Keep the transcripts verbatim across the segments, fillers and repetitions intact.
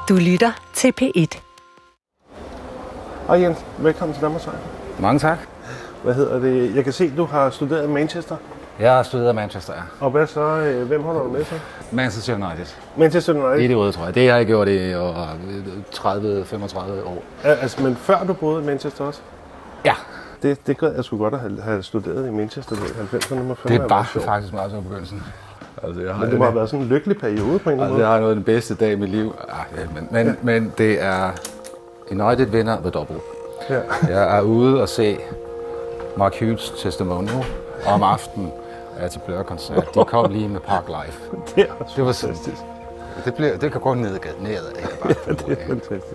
Du lytter til P et. Hej Jens, velkommen til Danmarks Radio. Mange tak. Hvad hedder det? Jeg kan se, at du har studeret i Manchester. Jeg har studeret i Manchester, ja. Og hvad så? Hvem holder du med så? Manchester United. Manchester United? I det røde, tror jeg. Det har jeg gjort i tredive til femogtredive år. Altså, men før du boede i Manchester også? Ja. Det, det gad jeg sgu godt at have, have studeret i Manchester i halvfemserne. Det var faktisk meget så begyndelsen. Altså, jeg har men det må have været sådan en lykkelig periode på en eller anden altså, måde. Jeg har noget af den bedste dag i mit liv. Ah, ja, men, men, ja. men det er United vinder the double. Ja. Jeg er ude og se Mark Hughes testimonial om aftenen til Blur-koncert. De kom lige med Park Life. Det er også det var fantastisk. Det, bliver, det kan gå nedad. nedad ja, det er fantastisk.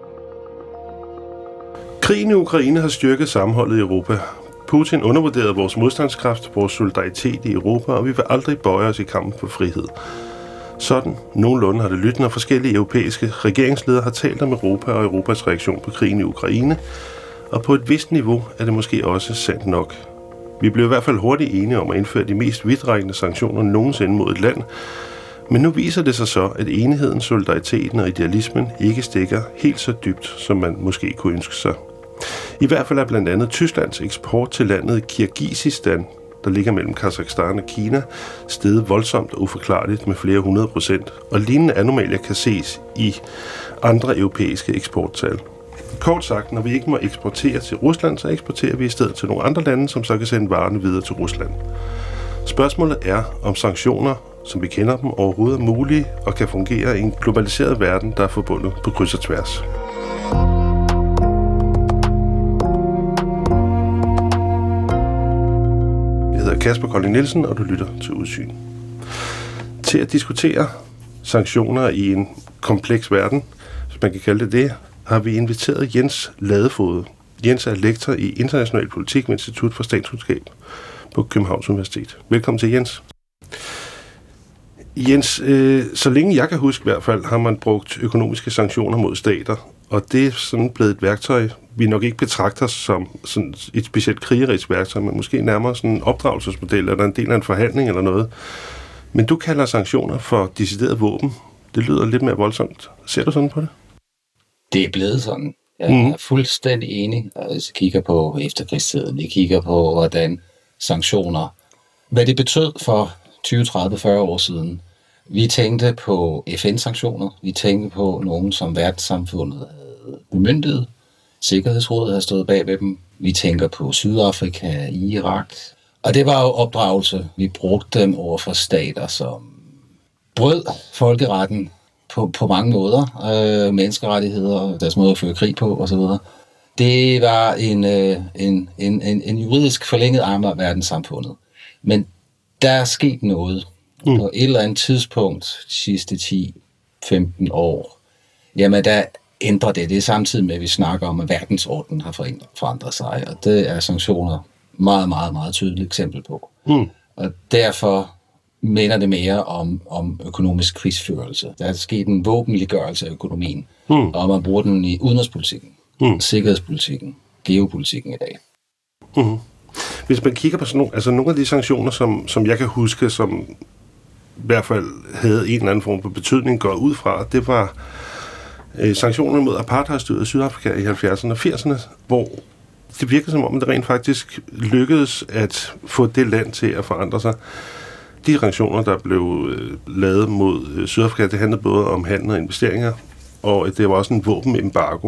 Krigen i Ukraine har styrket sammenholdet i Europa. Putin undervurderede vores modstandskraft, vores solidaritet i Europa, og vi vil aldrig bøje os i kampen for frihed. Sådan, nogenlunde har det lyttet, når forskellige europæiske regeringsledere har talt om Europa og Europas reaktion på krigen i Ukraine, og på et vist niveau er det måske også sandt nok. Vi blev i hvert fald hurtigt enige om at indføre de mest vidtrækkende sanktioner nogensinde mod et land, men nu viser det sig så, at enigheden, solidariteten og idealismen ikke stikker helt så dybt, som man måske kunne ønske sig. I hvert fald er blandt andet Tysklands eksport til landet Kirgisistan, der ligger mellem Kazakhstan og Kina, steget voldsomt og uforklarligt med flere hundrede procent, og lignende anomalier kan ses i andre europæiske eksporttal. Kort sagt, når vi ikke må eksportere til Rusland, så eksporterer vi i stedet til nogle andre lande, som så kan sende varerne videre til Rusland. Spørgsmålet er, om sanktioner, som vi kender dem, overhovedet er mulige og kan fungere i en globaliseret verden, der er forbundet på kryds og tværs. Jeg hedder Kasper Kolding Nielsen, og du lytter til Udsyn. Til at diskutere sanktioner i en kompleks verden, hvis man kan kalde det det, har vi inviteret Jens Ladefoged. Jens er lektor i international politik ved Institut for Statskundskab på Københavns Universitet. Velkommen til, Jens. Jens, øh, så længe jeg kan huske i hvert fald, har man brugt økonomiske sanktioner mod stater, og det er sådan blevet et værktøj, vi nok ikke betragter som sådan et specielt krigerisk værktøj, men måske nærmere sådan en opdragelsesmodel, eller en del af en forhandling eller noget. Men du kalder sanktioner for decideret våben. Det lyder lidt mere voldsomt. Ser du sådan på det? Det er blevet sådan. Jeg er mm. fuldstændig enig. Hvis jeg kigger på efterkrigstiden, jeg kigger på, hvordan sanktioner, hvad det betød for tyve, tredive, fyrre år siden. Vi tænkte på F N-sanktioner. Vi tænkte på nogen, som verdenssamfundet havde bemyndiget. Sikkerhedsrådet havde stået bag ved dem. Vi tænker på Sydafrika, Irak. Og det var jo opdragelse. Vi brugte dem over for stater, som brød folkeretten på, på mange måder. Øh, menneskerettigheder, deres måde at føre krig på osv. Det var en, øh, en, en, en, en juridisk forlænget arm af verdenssamfundet. Men der er sket noget. Mm. På et eller andet tidspunkt, de sidste ti femten år, jamen der ændrer det. Det er samtidig med, at vi snakker om, at verdensordenen har forandret sig, og det er sanktioner meget, meget, meget tydeligt eksempel på. Mm. Og derfor minder det mere om, om økonomisk krigsførelse. Der er sket en våbenliggørelse af økonomien, mm. og man bruger den i udenrigspolitikken, mm. sikkerhedspolitikken, geopolitikken i dag. Mm. Hvis man kigger på sådan nogle, altså nogle af de sanktioner, som, som jeg kan huske, som i hvert fald havde en eller anden form for betydning, går ud fra, det var øh, sanktioner mod apartheidstyret i Sydafrika i halvfjerdserne og firserne, hvor det virkede som om, det rent faktisk lykkedes at få det land til at forandre sig. De sanktioner, der blev øh, lavet mod øh, Sydafrika, det handlede både om handel og investeringer, og det var også en våbenembargo,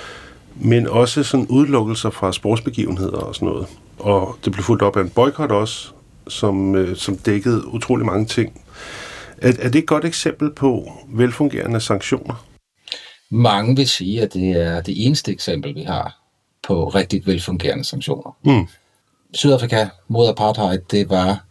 men også sådan udelukkelser fra sportsbegivenheder og sådan noget. Og det blev fulgt op af en boykot også, som, øh, som dækkede utrolig mange ting. Er, er det et godt eksempel på velfungerende sanktioner? Mange vil sige, at det er det eneste eksempel, vi har på rigtig velfungerende sanktioner. Mm. Sydafrika mod apartheid, det var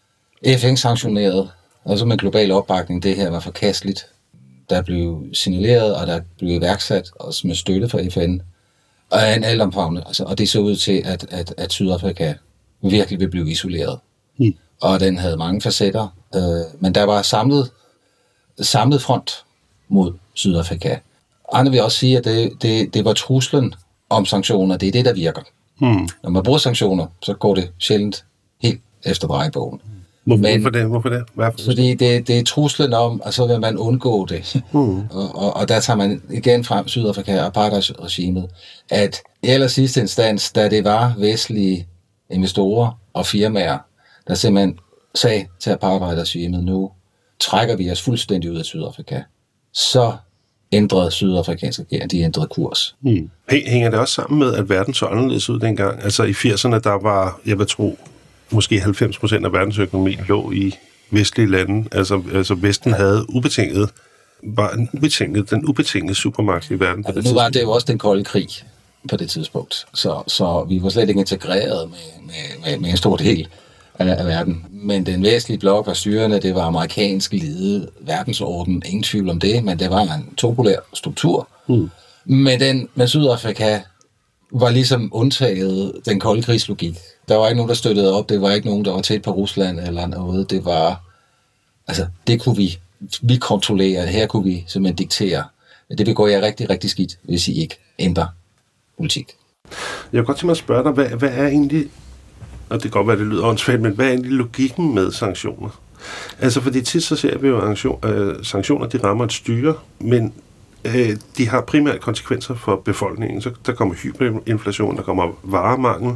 F N-sanktioneret, altså med global opbakning, det her var forkasteligt. Der blev signaleret, og der blev iværksat, også med støtte fra F N, og en altomfavnende, altså, og det så ud til, at, at, at Sydafrika virkelig vil blive isoleret. Mm. Og den havde mange facetter, øh, men der var samlet, samlet front mod Sydafrika. Andre vil også sige, at det, det, det var truslen om sanktioner, det er det, der virker. Mm. Når man bruger sanktioner, så går det sjældent helt efter drejebogen. Hvorfor, Men, hvorfor det? Hvorfor det? Hvorfor? Fordi det, det er truslen om, og så vil man undgå det. Mm. og, og, og der tager man igen frem Sydafrika og apartheidregimet, at i aller sidste instans, da det var vestlige investorer og firmaer, der simpelthen sagde til apartheidregimet, nu trækker vi os fuldstændig ud af Sydafrika, så ændrede sydafrikanske regering, de ændrede kurs. Mm. Hænger det også sammen med, at verden så anderledes ud dengang? Altså i firserne, der var, jeg vil tro, måske halvfems procent af verdensøkonomien lå i vestlige lande. Altså, altså Vesten havde ubetinget, var en ubetinget, den ubetingede supermagt i verden. Altså, nu var det jo også den kolde krig på det tidspunkt, så, så vi var slet ikke integreret med, med, med, med en stor del af, af verden. Men den vestlige blok var styrende, det var amerikansk ledet verdensorden, ingen tvivl om det, men det var en topolær struktur. Mm. Men den med Sydafrika var ligesom undtaget den kolde krigslogik. Der var ikke nogen, der støttede op, det var ikke nogen, der var tæt på Rusland eller noget. Det var, altså, det kunne vi, vi kontrollere, her kunne vi simpelthen diktere. Det vil gå jer rigtig, rigtig skidt, hvis I ikke ændrer politik. Jeg vil godt tænke mig at spørge dig, hvad, hvad er egentlig, og det kan godt være, det lyder åndssvagt, men hvad er egentlig logikken med sanktioner? Altså, fordi tit så ser vi jo, at sanktioner, de rammer et styre, men øh, de har primært konsekvenser for befolkningen. Så der kommer hyperinflation, der kommer varemangel,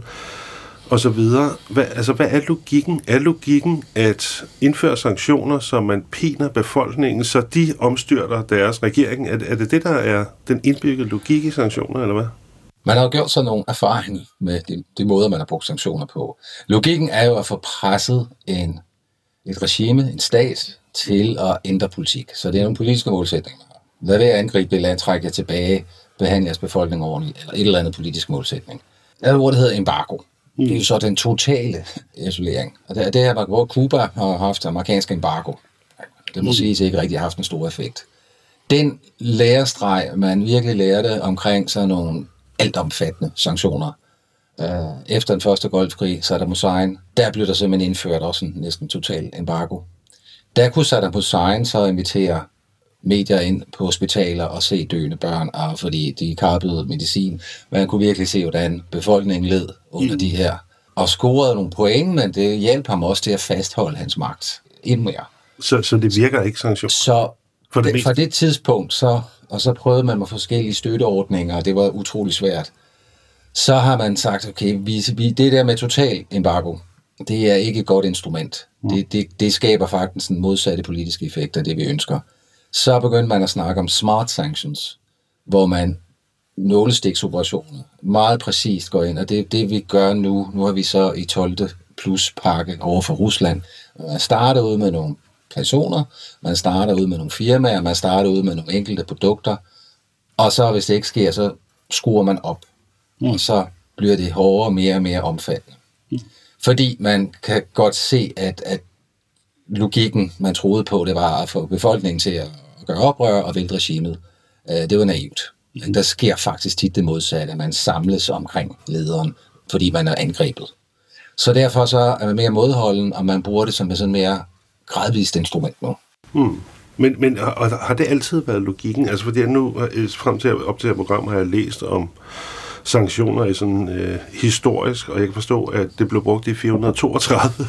og så videre. Hvad, altså, hvad er logikken? Er logikken at indføre sanktioner, så man piner befolkningen, så de omstyrter deres regering? Er, er det det, der er den indbyggede logik i sanktioner, eller hvad? Man har jo gjort sig nogle erfaringer med de, de måder, man har brugt sanktioner på. Logikken er jo at få presset en, et regime, en stat, til at ændre politik. Så det er nogle politiske målsætninger. Lad være at angribe det land, trække jer tilbage, behandle jeres befolkning ordentligt, eller et eller andet politisk målsætning. Der er et ord, der hedder embargo. Det er jo så den totale isolering. Og det er det her, hvor Cuba har haft amerikansk embargo. Det må siges ikke rigtig har haft en stor effekt. Den lærestreg, man virkelig lærte omkring sådan nogle altomfattende sanktioner. Efter den første Golfkrig, Saddam Hussein, der blev der simpelthen indført også en næsten total embargo. Der kunne Saddam Hussein så invitere medier ind på hospitaler og se døende børn, og fordi de karpede medicin. Man kunne virkelig se, hvordan befolkningen led under mm. de her. Og scorede nogle point, men det hjalp ham også til at fastholde hans magt endnu mere. Så, så det virker ikke sanktion? Så for det, fra det tidspunkt, så, og så prøvede man med forskellige støtteordninger, og det var utrolig svært. Så har man sagt, okay, vi, vi, det der med total embargo, det er ikke et godt instrument. Mm. Det, det, det skaber faktisk en modsatte politiske effekt af det, vi ønsker. Så begyndte man at snakke om smart sanctions, hvor man nålestiksoperationer meget præcist går ind, og det er det, vi gør nu. Nu har vi så i tolvte plus pakke over for Rusland. Man starter ud med nogle personer, man starter ud med nogle firmaer, man starter ud med nogle enkelte produkter, og så hvis det ikke sker, så skruer man op, mm. og så bliver det hårdere, mere og mere omfattende. Mm. Fordi man kan godt se, at, at logikken, man troede på, det var at få befolkningen til at gøre oprør og vælte regimet. Det var naivt. Men der sker faktisk tit det modsatte, at man samles omkring lederen, fordi man er angrebet. Så derfor så er man mere modholden, og man bruger det som et sådan mere gradvist instrument nu. Hmm. Men, men og har det altid været logikken? Altså fordi jeg nu, frem til op til det program, har jeg læst om sanktioner i sådan øh, historisk, og jeg kan forstå, at det blev brugt i fire hundrede toogtredive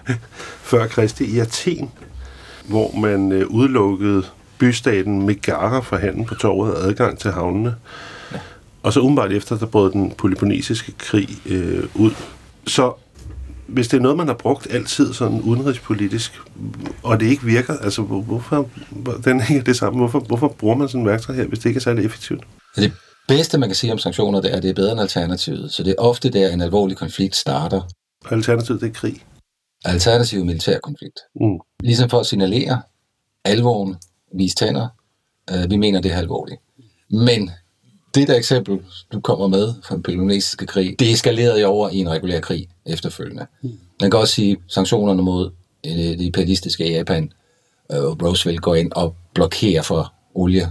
før Kristi i Athen, hvor man øh, udelukkede bystaten Megara fra handel på torvet og adgang til havnene. Ja. Og så umiddelbart efter, der brød den peloponnesiske krig øh, ud. Så hvis det er noget, man har brugt altid sådan udenrigspolitisk, og det ikke virker, altså hvorfor, hvordan hænger det sammen? Hvorfor, hvorfor bruger man sådan en værktøj her, hvis det ikke er særlig effektivt? Det bedste, man kan sige om sanktioner, det er, at det er bedre end alternativet. Så det er ofte der, en alvorlig konflikt starter. Alternativet, det er krig. Alternativ militær konflikt. Mm. Ligesom for at signalere alvoren, vise tænder, øh, vi mener, det er alvorligt. Men det der eksempel, du kommer med fra den peloponnesiske krig, det eskalerede jo over i en regulær krig efterfølgende. Mm. Man kan også sige, sanktionerne mod øh, det imperialistiske Japan, øh, Roosevelt går ind og blokerer for olie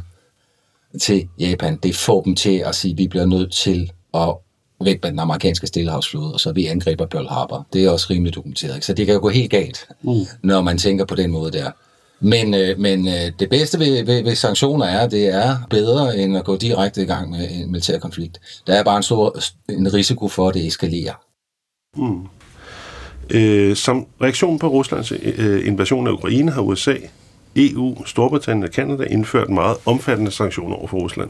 til Japan. Det får dem til at sige, at vi bliver nødt til at væk med den amerikanske stillehavsflåde, og så vi angriber Pearl Harbor. Det er også rimelig dokumenteret. Ikke? Så det kan jo gå helt galt, mm. når man tænker på den måde der. Men, øh, men øh, det bedste ved, ved, ved sanktioner er, at det er bedre end at gå direkte i gang med en militær konflikt. Der er bare en stor en risiko for, at det eskalerer. Mm. Øh, som reaktion på Ruslands øh, invasion af Ukraine har U S A, E U, Storbritannien og Canada indført meget omfattende sanktioner over for Rusland.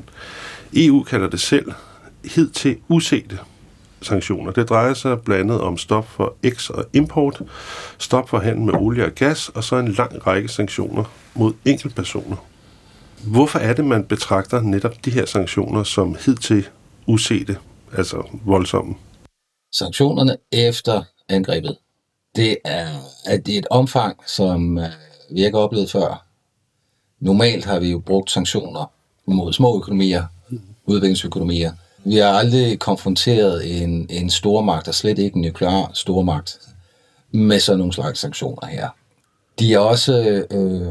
E U kalder det selv hidtil usete sanktioner. Det drejer sig blandt andet om stop for eks- og import, stop for handel med olie og gas, og så en lang række sanktioner mod enkeltpersoner. Hvorfor er det, man betragter netop de her sanktioner som hidtil usete, altså voldsomme? Sanktionerne efter angrebet, det er, at det er et omfang, som vi ikke har oplevet før. Normalt har vi jo brugt sanktioner mod små økonomier, udviklingsøkonomier. Vi har aldrig konfronteret en, en stormagt, og slet ikke en nuklear stormagt, med sådan nogle slags sanktioner her. De er også, øh,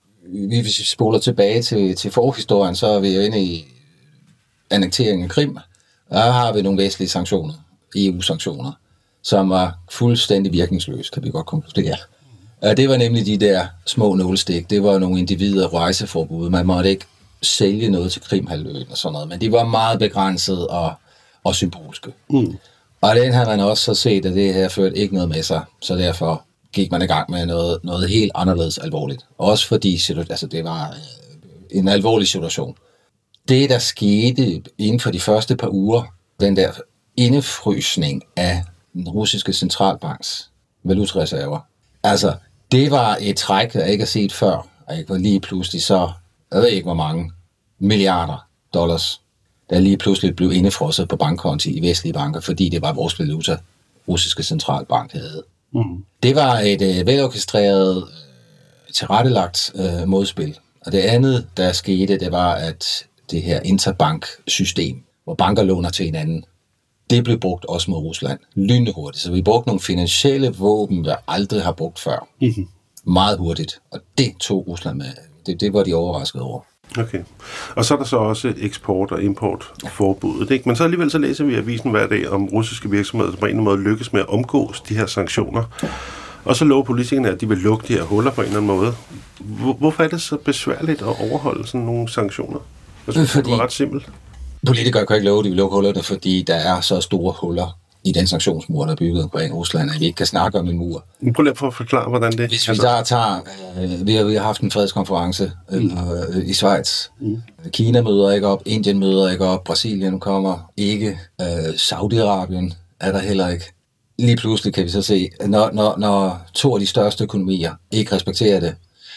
hvis vi spoler tilbage til, til forhistorien, så er vi jo inde i annekteringen af Krim. Der har vi nogle vestlige sanktioner, E U-sanktioner, som var fuldstændig virkningsløse, kan vi godt konkludere. Det var nemlig de der små nålestik. Det var nogle individer rejseforbud. Man måtte ikke sælge noget til Krimhalvøen og sådan noget, men de var meget begrænsede og, og symbolske. Mm. Og den har man også så set, at det her førte ikke noget med sig, så derfor gik man i gang med noget, noget helt anderledes alvorligt. Også fordi altså, det var en alvorlig situation. Det, der skete inden for de første par uger, den der indefrysning af den russiske centralbanks valutareserver, altså, det var et træk, jeg ikke har set før. Og lige pludselig så, jeg ved ikke hvor mange milliarder dollars, der lige pludselig blev indefrosset på bankkonti i vestlige banker, fordi det var vores valuta, russiske centralbank havde. Mm. Det var et øh, velorkestreret, øh, tilrettelagt øh, modspil. Og det andet, der skete, det var, at det her interbank-system, hvor banker låner til hinanden, det blev brugt også mod Rusland lynhurtigt. Så vi brugte nogle finansielle våben, vi aldrig har brugt før. Mm-hmm. Meget hurtigt. Og det tog Rusland med. Det, det var de overrasket over. Okay. Og så er der så også eksport- og importforbuddet, ikke? Men så alligevel så læser vi i avisen hver dag om russiske virksomheder, som på en eller anden måde lykkes med at omgås de her sanktioner. Og så lover politikerne, at de vil lukke de her huller på en eller anden måde. Hvorfor er det så besværligt at overholde sådan nogle sanktioner? Jeg synes, fordi det var ret simpelt. Politikere kan ikke love, at de vil lukke hullerne, fordi der er så store huller i den sanktionsmur, der er bygget omkring Rusland, at vi ikke kan snakke om en mur. Prøv lige at forklare, hvordan det... Hvis vi der tager... Øh, vi, har, vi har haft en fredskonference mm. øh, i Schweiz. Mm. Kina møder ikke op, Indien møder ikke op, Brasilien kommer ikke, øh, Saudi-Arabien er der heller ikke. Lige pludselig kan vi så se, når, når, når to af de største økonomier ikke respekterer det,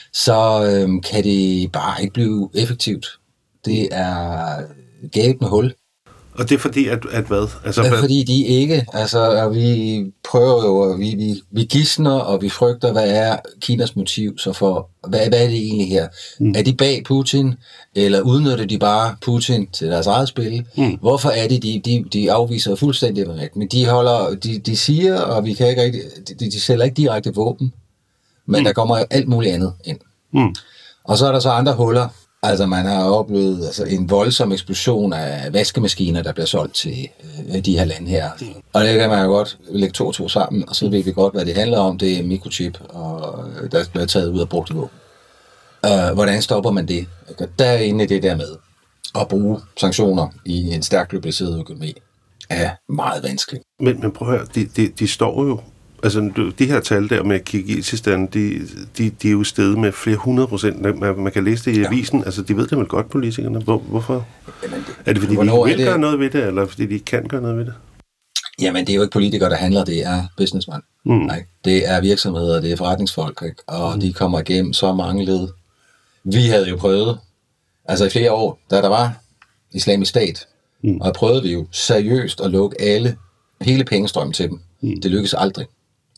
så øh, kan det bare ikke blive effektivt. Det er gabende hul. Og det er fordi, at, at hvad? Altså, det er fordi, de ikke, altså, vi prøver jo, vi, vi, vi gidsner, og vi frygter, hvad er Kinas motiv så for, hvad, hvad er det egentlig her? Mm. Er de bag Putin, eller udnytter de bare Putin til deres eget spil? Mm. Hvorfor er det, de, de, de afviser fuldstændig rigtigt? Men de holder, de, de siger, og vi kan ikke rigtig, de, de sælger ikke direkte våben, men mm. der kommer alt muligt andet ind. Mm. Og så er der så andre huller. Altså, man har oplevet altså, en voldsom eksplosion af vaskemaskiner, der bliver solgt til øh, de her lande her. Og det kan man jo godt lægge to og to sammen, og så ved vi godt, hvad det handler om. Det er mikrochip, og der bliver taget ud af brugte våben. Uh, hvordan stopper man det? Der er inde i det der med at bruge sanktioner i en stærkt globaliseret økonomi er meget vanskeligt. Men, men prøv at høre, de, de, de står jo... Altså, de her tal der med Kirgisistan, de, de, de er jo steget med flere hundrede procent. Man, man kan læse det i avisen. Ja. Altså, de ved det vel godt, politikerne. Hvor, hvorfor? Jamen, det, er det, fordi de ikke vil det... gøre noget ved det, eller fordi de ikke kan gøre noget ved det? Jamen, det er jo ikke politikere, der handler. Det er businessman. Mm. Det er virksomheder, det er forretningsfolk, ikke? Og mm. de kommer igennem så mange led. Vi havde jo prøvet, altså i flere år, da der var Islamisk Stat, mm. og prøvede vi jo seriøst at lukke alle, hele pengestrømmen til dem. Mm. Det lykkes aldrig.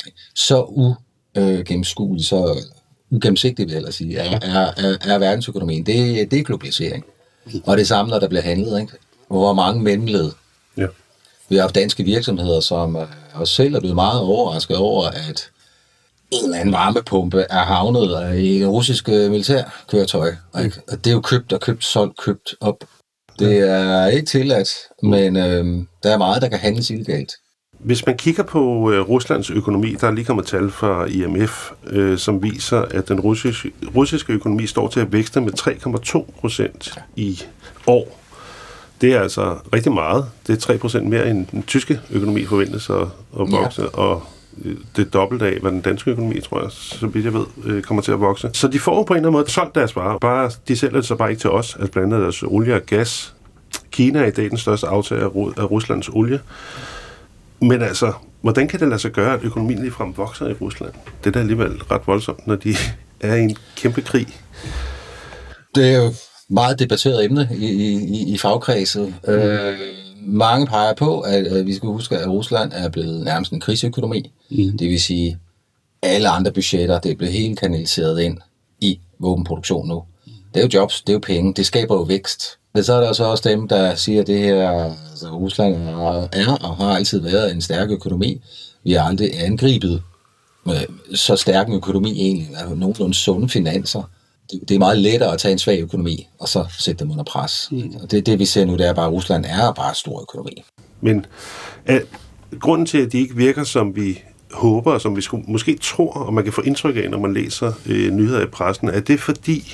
Så ugennemskueligt, så ugennemsigtigt, vil jeg sige, er, er, er, er verdensøkonomien. Det, det er globalisering. Og det samme, når der bliver handlet, ikke? Hvor mange mellemled. Ja. Vi har haft danske virksomheder, som uh, også selv er blevet meget overrasket over, at en eller anden varmepumpe er havnet i en russisk militærkøretøj. Mm. Og det er jo købt og købt, solgt, købt op. Det er ikke tilladt, men øh, der er meget, der kan handles illegalt. Hvis man kigger på øh, Ruslands økonomi, der er lige kommet tal fra I M F, øh, som viser, at den russiske, russiske økonomi står til at vækste med tre komma to procent i år. Det er altså rigtig meget. Det er tre procent mere end den tyske økonomi forventes at, at vokse. Ja. Og det dobbelte af, hvad den danske økonomi, tror jeg, så vidt jeg ved, øh, kommer til at vokse. Så de får på en eller anden måde solgt deres varer. Bare, de sælger det så bare ikke til os, altså blandt andet deres olie og gas. Kina er i dag den største aftager af Ruslands olie. Men altså, hvordan kan det lade sig gøre, at økonomien ligefrem vokser i Rusland? Det er da alligevel ret voldsomt, når de er i en kæmpe krig. Det er jo meget debatteret emne i, i, i fagkredset. Mm. Øh, mange peger på, at, at vi skal huske, at Rusland er blevet nærmest en krigsøkonomi. Mm. Det vil sige, alle andre budgetter, det er blevet helt kanaliseret ind i våbenproduktion nu. Det er jo jobs, det er jo penge, det skaber jo vækst. Men så er der så også dem, der siger, at det her, altså Rusland er og har altid været en stærk økonomi. Vi har aldrig angribet med så stærk en økonomi egentlig, altså nogenlunde sunde finanser. Det er meget lettere at tage en svag økonomi, og så sætte dem under pres. Mm. Og det, det vi ser nu, det er bare, at Rusland er bare stor økonomi. Men er grunden til, at de ikke virker, som vi håber, og som vi skulle, måske tror, og man kan få indtryk af, når man læser øh, nyheder i pressen, er det fordi,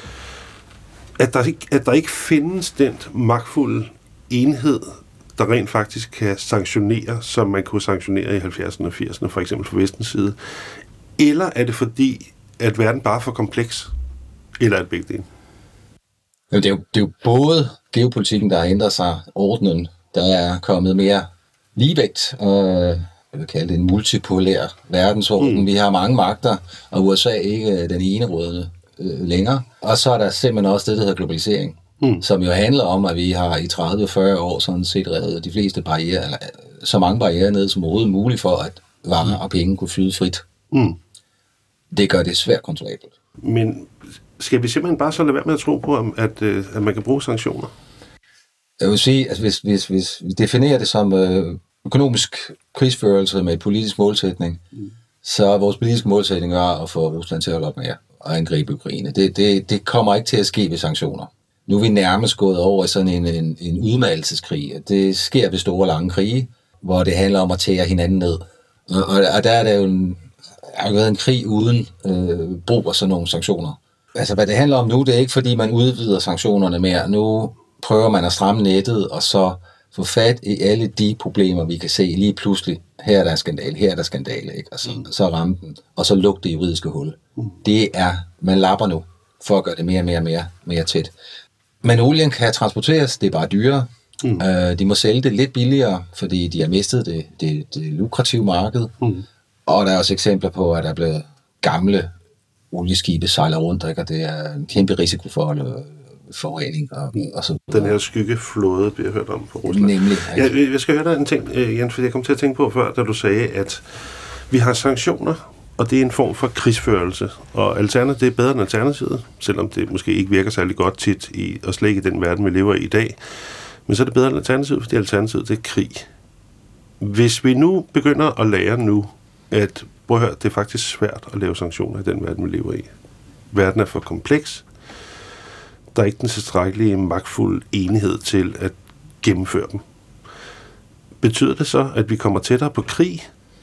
at der, ikke, at der ikke findes den magtfulde enhed, der rent faktisk kan sanktionere, som man kunne sanktionere i halvfjerdserne og firserne, for eksempel fra vestens side? Eller er det fordi, at verden bare er for kompleks? Eller er det begge dele? Det er, jo, det er jo både geopolitikken, der har ændret sig, ordenen, der er kommet mere ligevægt, og jeg vil kalde det en multipolær verdensorden. Mm. Vi har mange magter, og U S A ikke er den ene rådende øh, længere. Og så er der simpelthen også det, der hedder globalisering, mm. som jo handler om, at vi har i tredive til fyrre år sådan set revet de fleste barrierer, eller så mange barrierer ned som overhovedet muligt for, at varer og penge kunne flyde frit. Mm. Det gør det svært kontrollabelt. Men skal vi simpelthen bare så lade være med at tro på, at, at man kan bruge sanktioner? Jeg vil sige, at hvis, hvis, hvis vi definerer det som øh, økonomisk krigsførelse med et politisk målsætning, mm. så er vores politiske målsætning er at få Rusland til at holde op med at angribe Ukraine. Det, det, det kommer ikke til at ske ved sanktioner. Nu er vi nærmest gået over i sådan en, en, en udmattelseskrig. Det sker ved store lange krige, hvor det handler om at tære hinanden ned. Og, og, og der er der jo en, har været en krig uden øh, brug af sådan nogle sanktioner. Altså, hvad det handler om nu, det er ikke, fordi man udvider sanktionerne mere. Nu prøver man at stramme nettet, og så få fat i alle de problemer, vi kan se lige pludselig. Her er der en skandal, her er der skandale, ikke? Og så, mm. så ramme den, og så lukke det juridiske hul. Mm. Det er, man lapper nu, for at gøre det mere og mere og mere, mere tæt. Men olien kan transporteres, det er bare dyrere. Mm. Uh, de må sælge det lidt billigere, fordi de har mistet det, det, det lukrative marked. Mm. Og der er også eksempler på, at der er blevet gamle olieskibe sejler rundt, ikke? Og det er en kæmpe risiko for øh, forurening og, og så den her skyggeflåde, vi har hørt om på Rusland. Nemlig. Jeg, jeg skal høre dig en ting, Jens, fordi jeg kom til at tænke på før, da du sagde, at vi har sanktioner, og det er en form for krigsførelse, og alternativet, det er bedre end alternativet, selvom det måske ikke virker særlig godt tit, i, og slet ikke i den verden, vi lever i i dag. Men så er det bedre end alternativet, fordi alternativet, det er krig. Hvis vi nu begynder at lære nu, at prøv at høre, det er faktisk svært at lave sanktioner i den verden, vi lever i. Verden er for kompleks. Der er ikke den tilstrækkelige magtfulde enighed til at gennemføre dem. Betyder det så, at vi kommer tættere på krig?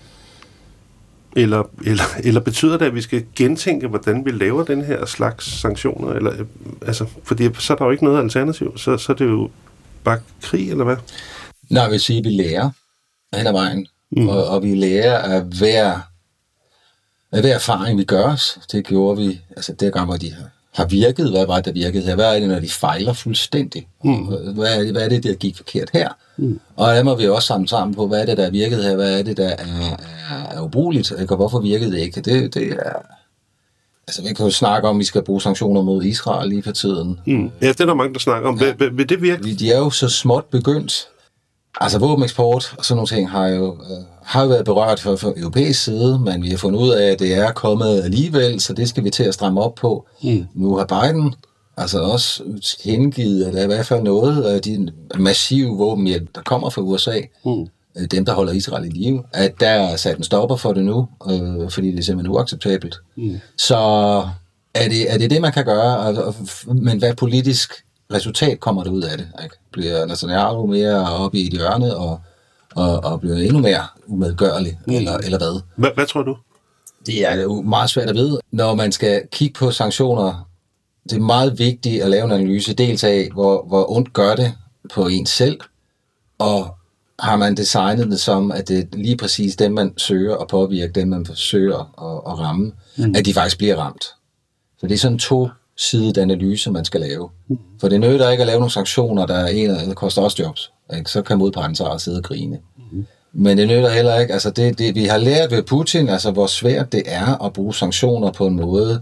Eller, eller, eller betyder det, at vi skal gentænke, hvordan vi laver den her slags sanktioner? Eller, altså, fordi så er der jo ikke noget alternativ. Så, så er det jo bare krig, eller hvad? Nej, jeg vil sige, at vi lærer hen ad vejen. Mm. Og, og vi lærer af hver, af hver erfaring, vi gør os. Det gjorde vi, altså det gang, hvor de har, har virket. Hvad var det, der virkede her? Hvad er det, når de fejler fuldstændig? Mm. Hvad, er det, hvad er det, der gik forkert her? Mm. Og der må vi også samle sammen på, hvad er det, der virkede her? Hvad er det, der er, er, er ubrugeligt? Og hvorfor virkede det ikke? Det, det er... Altså, vi kan jo snakke om, at vi skal bruge sanktioner mod Israel lige for tiden. Mm. Ja, det er der mange, der snakker om. Ja. Vil, vil det virke? De er jo så småt begyndt. Altså, våbeneksport og sådan nogle ting har jo, øh, har jo været berørt fra, fra europæisk side, men vi har fundet ud af, at det er kommet alligevel, så det skal vi til at stramme op på. Mm. Nu har Biden altså også hengivet, at der er i hvert fald noget af de massive våbenhjælp, der kommer fra U S A, mm. dem, der holder Israel i live, at der er sat en stopper for det nu, øh, fordi det er simpelthen uacceptabelt. Mm. Så er det, er det det, man kan gøre, og, og, men hvad politisk resultat kommer der ud af det? Ikke? Bliver Netanyahu mere oppe i et hjørne, og, og, og bliver endnu mere umedgørlig, mm. eller, eller hvad? hvad? Hvad tror du? Det er jo meget svært at vide. Når man skal kigge på sanktioner, det er meget vigtigt at lave en analyse, dels af, hvor, hvor ondt gør det på en selv, og har man designet det som, at det er lige præcis dem, man søger at påvirke, dem man forsøger at, at ramme, mm. at de faktisk bliver ramt. Så det er sådan en to-sidet analyse, man skal lave. Mm. For det nytter ikke at lave nogle sanktioner, der, er en, der koster også jobs. Ikke? Så kan modparten så også sidde og grine. Mm. Men det nytter heller ikke. Altså det, det, vi har lært ved Putin, altså hvor svært det er at bruge sanktioner på en måde,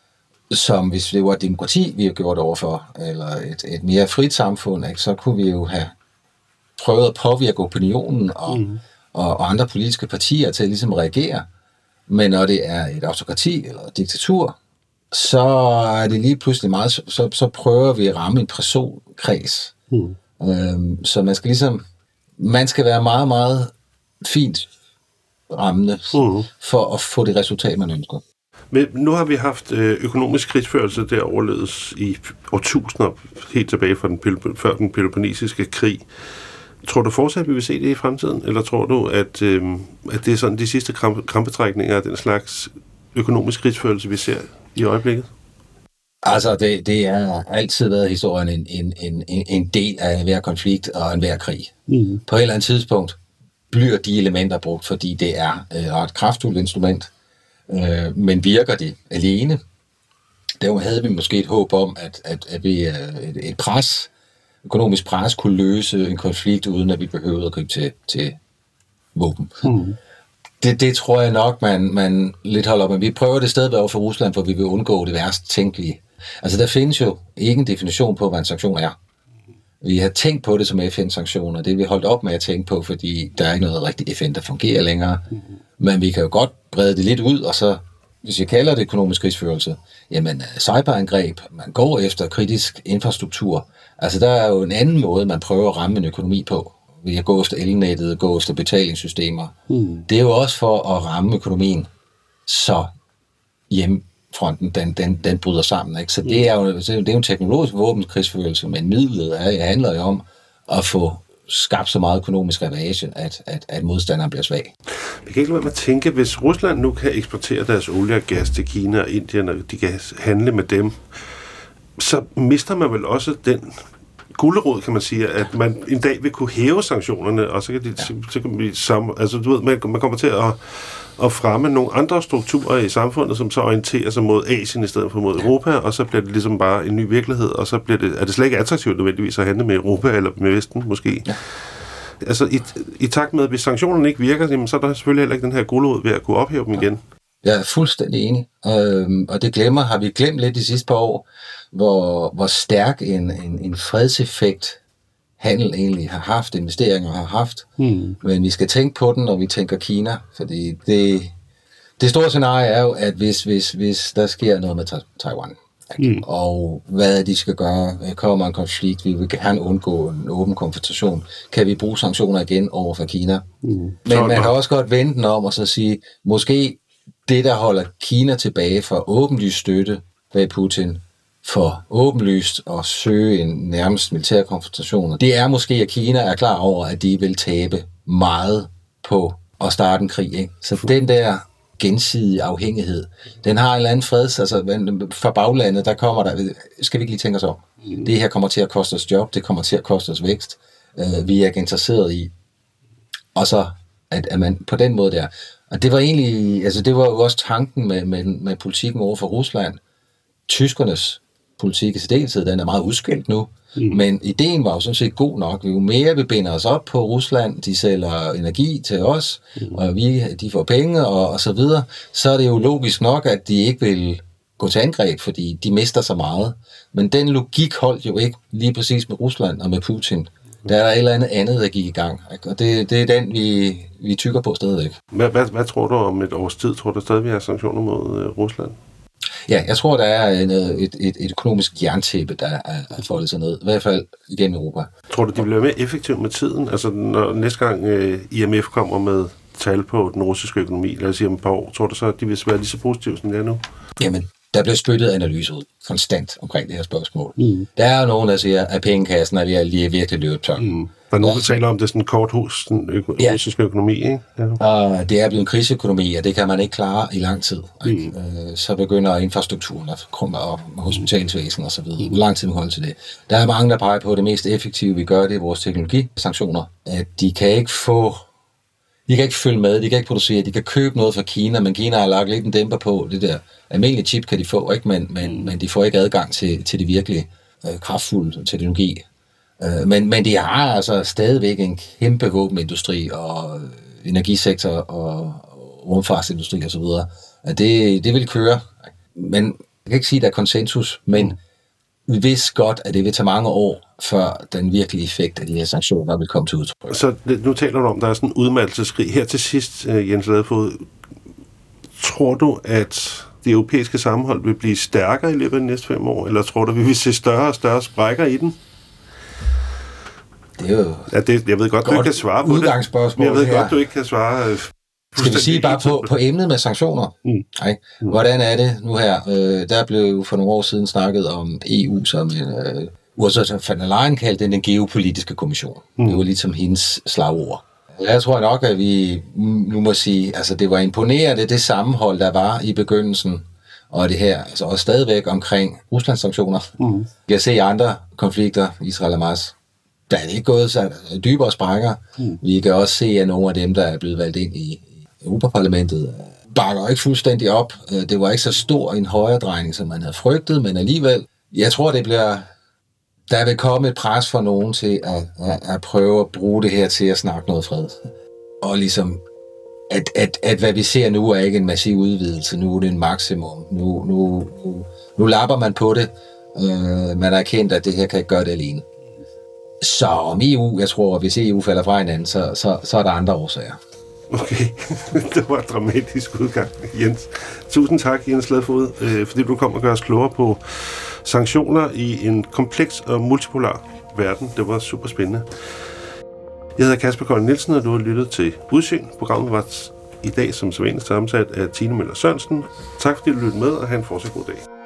som hvis det var et demokrati, vi har gjort overfor, eller et, et mere frit samfund, ikke? Så kunne vi jo have prøvet at påvirke opinionen og, mm. og, og andre politiske partier til at ligesom reagere. Men når det er et autokrati eller et diktatur, så er det lige pludselig meget, så, så prøver vi at ramme en personkreds. Mm. Øhm, så man skal ligesom, man skal være meget, meget fint rammende mm. for at få det resultat, man ønsker. Men nu har vi haft økonomisk krigsførelse, der overledes i årtusinder, helt tilbage fra den, før den peloponnesiske krig. Tror du fortsat, vi vil se det i fremtiden? Eller tror du, at, øh, at det er sådan de sidste kramp- krampetrækninger af den slags økonomisk krigsførelse, vi ser i øjeblikket? Altså, det, det har altid været historien en, en, en, en del af hver konflikt og en hver krig. Mm. På et eller andet tidspunkt bliver de elementer brugt, fordi det er øh, et kraftfuldt instrument. Øh, men virker det alene? Der havde vi måske et håb om, at, at, at vi, et, et pres, økonomisk pres, kunne løse en konflikt, uden at vi behøvede at gribe til, til våben. Mm. Det, det tror jeg nok, man, man lidt holder op med. Vi prøver det stadig over for Rusland, for vi vil undgå det værst tænkelige. Altså, der findes jo ikke en definition på, hvad en sanktion er. Vi har tænkt på det som F N-sanktioner. Det er vi holdt op med at tænke på, fordi der er ikke noget rigtig F N, der fungerer længere. Mm. Men vi kan jo godt brede det lidt ud, og så, hvis jeg kalder det økonomisk krigsførelse, jamen cyberangreb, man går efter kritisk infrastruktur. Altså, der er jo en anden måde, man prøver at ramme en økonomi på. Vi kan gå efter elnettet, gå efter betalingssystemer. Mm. Det er jo også for at ramme økonomien, så hjemmefronten, den, den, den bryder sammen. Ikke? Så det er, jo, det er jo en teknologisk våbenskrigsførelse, men midlet er, handler jo om at få skabt så meget økonomisk ravage, at, at, at modstanderen bliver svag. Jeg kan ikke lade mig at tænke, hvis Rusland nu kan eksportere deres olie og gas til Kina og Indien, og de kan handle med dem, så mister man vel også den gulerod, kan man sige, at man en dag vil kunne hæve sanktionerne, og så kan de, ja. så kan vi sammen, altså du ved, man, man kommer til at, at fremme nogle andre strukturer i samfundet, som så orienterer sig mod Asien i stedet for mod Europa, og så bliver det ligesom bare en ny virkelighed, og så bliver det, er det slet ikke attraktivt nødvendigvis at handle med Europa eller med Vesten måske. Ja. Altså i, i takt med, at hvis sanktionerne ikke virker, jamen, så er der selvfølgelig heller ikke den her gulerod ved at kunne ophæve dem igen. Jeg er fuldstændig enig, øhm, og det glemmer, har vi glemt lidt de sidste par år, hvor, hvor stærk en, en, en fredseffekt handel egentlig har haft, investeringer har haft. Hmm. Men vi skal tænke på den, når vi tænker Kina, fordi det, det store scenarie er jo, at hvis, hvis, hvis der sker noget med Taiwan, hmm. og hvad de skal gøre, kommer en konflikt, vi vil gerne undgå en åben konfrontation, kan vi bruge sanktioner igen over for Kina. Hmm. Men man kan også godt vende den om og så sige, måske det, der holder Kina tilbage for åbenlyst støtte bag Putin, for åbenlyst at søge en nærmest militær konfrontation, det er måske, at Kina er klar over, at de vil tabe meget på at starte en krig. Ikke? Så den der gensidige afhængighed, den har en eller anden freds, altså fra baglandet, der kommer der, skal vi ikke lige tænke os om. Mm. Det her kommer til at koste os job, det kommer til at koste os vækst, uh, vi er ikke interesseret i. Og så, at, at man på den måde der, og det var egentlig, altså det var jo også tanken med, med, med politikken over for Rusland. Tyskernes politik i særdeleshed, den er meget udskilt nu, mm. men ideen var jo sådan set god nok. Jo mere vi binder os op på Rusland, de sælger energi til os, mm. og vi, de får penge og, og så videre, så er det jo logisk nok, at de ikke vil gå til angreb, fordi de mister så meget. Men den logik holdt jo ikke lige præcis med Rusland og med Putin. Der er et eller andet andet, der gik i gang. Ikke? Og det, det er den, vi, vi tykker på stadigvæk. Hvad, hvad, hvad tror du om et års tid? Tror du stadig, vi har sanktioner mod øh, Rusland? Ja, jeg tror, der er en, et, et, et økonomisk jerntæppe, der er, er foldet sig ned. I hvert fald igennem Europa. Tror du, de bliver mere effektive med tiden? Altså, når næste gang øh, I M F kommer med tal på den russiske økonomi, lad os sige om et par år, tror du så, at de vil være lige så positive, som det er nu? Jamen, Der bliver spyttet analyser ud konstant omkring det her spørgsmål. Mm. Der er jo nogen, der siger, at pengekassen er lige, lige virkelig løbet tør. Mm. Der er nogen, der taler om det sådan kort hos den øko- ja. russiske økonomi, ikke? Ja. Og det er blevet en krigsøkonomi, og det kan man ikke klare i lang tid. Mm. Så begynder infrastrukturen at komme op, hospitalsvæsen og så videre. Hvor lang tid man holder til det? Der er mange, der peger på, at det mest effektive, vi gør, det er vores teknologisanktioner. At de kan ikke få... De kan ikke følge med, de kan ikke producere, de kan købe noget fra Kina, men Kina har lagt lidt en dæmper på det der. Almindelige chip kan de få, ikke? Men, men, men de får ikke adgang til, til det virkelig øh, kraftfulde teknologi. Øh, men, men de har altså stadigvæk en kæmpe våbenindustri og energisektor og rumfartsindustri og så videre. Det, det vil køre. Men jeg kan ikke sige, at der er konsensus, men vi vidste godt, at det vil tage mange år, før den virkelige effekt af de her sanktioner vil komme til udtryk. Så nu taler du om, at der er sådan en udmattelseskrig. Her til sidst, Jens Ladefoged, tror du, at det europæiske sammenhold vil blive stærkere i løbet af de næste fem år, eller tror du, vi vil se større og større sprækker i den? Det er jo... Ja, det, jeg ved godt, du ikke kan svare på det. Men jeg ved her. godt, du ikke kan svare... Skal vi sige bare på, på emnet med sanktioner? Mm. Nej. Hvordan er det nu her? Øh, der blev for nogle år siden snakket om E U som en... Øh, Ursula von der Leyen kaldte den den geopolitiske kommission. Mm. Det var ligesom hendes slagord. Jeg tror nok, at vi nu må sige, altså det var imponerende, det sammenhold, der var i begyndelsen, og det her, altså også stadigvæk omkring Ruslands sanktioner. Mm. Vi kan se i andre konflikter, Israel og Hamas, der er ikke gået så dybere sprækker. Mm. Vi kan også se, at nogle af dem, der er blevet valgt ind i Europaparlamentet, bakker ikke fuldstændig op. Det var ikke så stor en højredrejning, som man havde frygtet, men alligevel, jeg tror, det bliver... Der vil komme et pres for nogen til at, at, at prøve at bruge det her til at snakke noget fred. Og ligesom, at, at, at hvad vi ser nu er ikke en massiv udvidelse, nu er det en maksimum. Nu, nu, nu, nu lapper man på det. Øh, man har erkendt, at det her kan ikke gøre det alene. Så om E U, jeg tror, hvis E U falder fra hinanden, så, så, så er der andre årsager. Okay, det var en dramatisk udgang, Jens. Tusind tak, Jens Ladefoged, øh, fordi du kom og gør os klogere på sanktioner i en kompleks og multipolar verden. Det var super spændende. Jeg hedder Kasper Kold Nielsen, og du har lyttet til Udsyn. Programmet var i dag som sædvanligt sammensat af Tine Møller Sørensen. Tak fordi du lyttede med, og have en fortsat god dag.